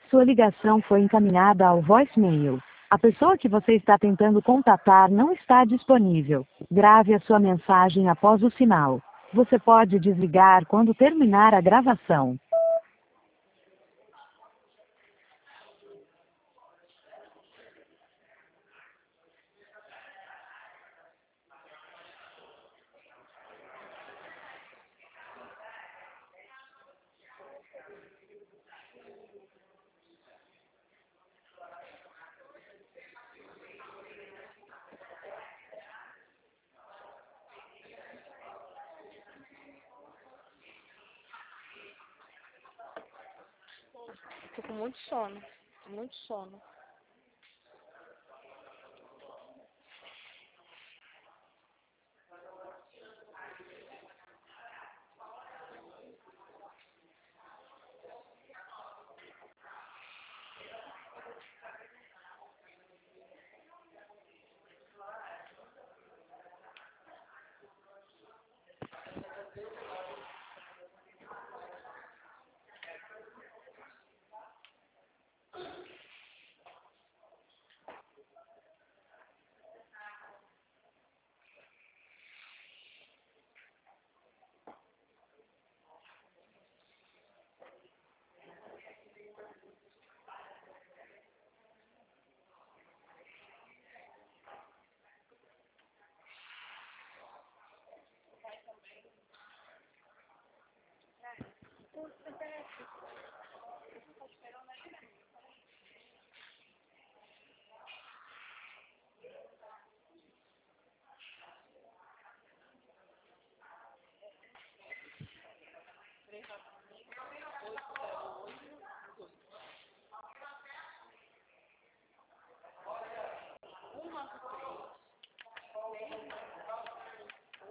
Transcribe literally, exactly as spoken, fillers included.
Sua ligação foi encaminhada ao voicemail. A pessoa que você está tentando contatar não está disponível. Grave a sua mensagem após o sinal. Você pode desligar quando terminar a gravação. Tô com muito sono. Muito sono.